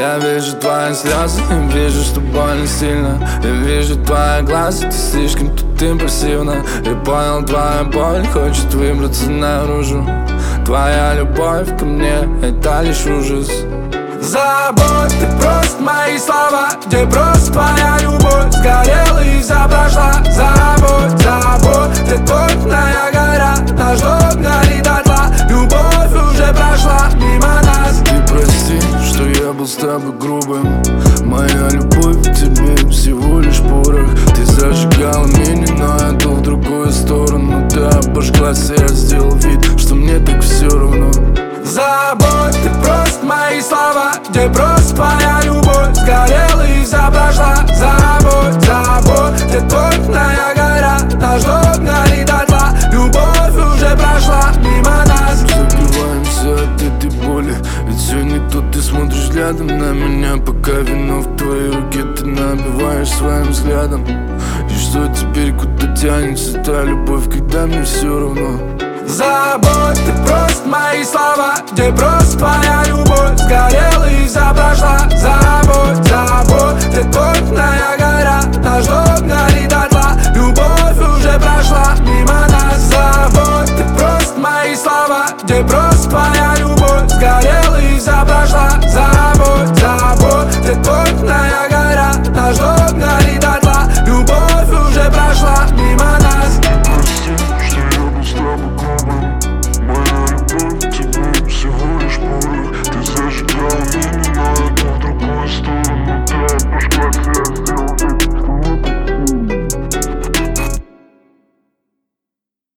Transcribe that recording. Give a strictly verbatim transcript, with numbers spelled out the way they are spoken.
Я вижу твои слезы, вижу, что больно сильно. Я вижу твои глаза, ты слишком тут импульсивна. Я понял, твоя боль хочет выбраться наружу. Твоя любовь ко мне — это лишь ужас. Забудь ты просто мои слова, где просто твоя любовь сгорела и вся прошла. Забудь, забудь, ты топная гора, наш дом горит дотла. Любовь уже прошла мимо нас. Ты прости, что я был с тобой грубым. Моя любовь к тебе всего лишь порох. Ты зажигала меня, но я дул в другую сторону. Ты обожглась, и я сделал вид, что мне так все равно. Забудь ты просто мои слова, где просто твоя любовь сгорела и вся прошла. Забудь, забудь, ты топная гора, наш дом горит дотла. Любовь уже прошла мимо нас. Закрываемся от этой боли, ведь все не то. Ты смотришь взглядом на меня, пока вино в твоей руке ты набиваешь своим взглядом. И что теперь, куда тянется та любовь, когда мне все равно? Забудь ты просто мои слова, где просто твоя любовь сгорела и вся прошла. Забудь, забудь.